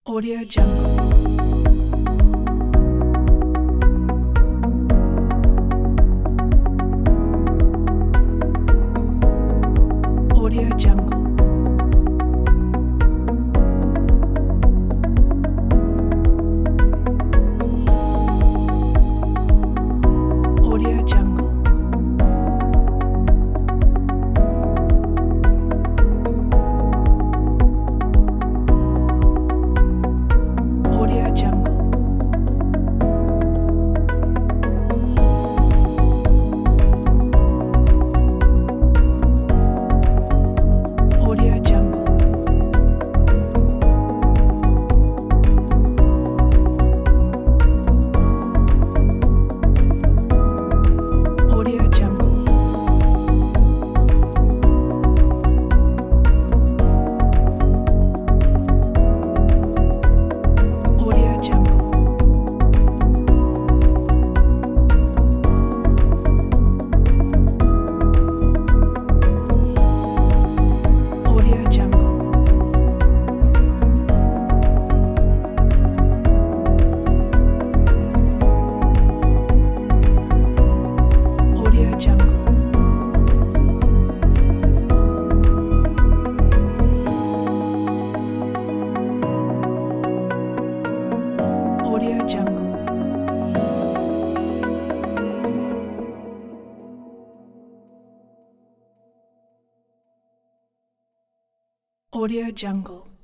Audio Jungle. Audio Jungle. Audio Jungle. Audio Jungle. Audio Jungle. Audio Jungle. Audio Jungle. Audio Jungle. Audio Jungle. Audio Jungle. Audio Jungle.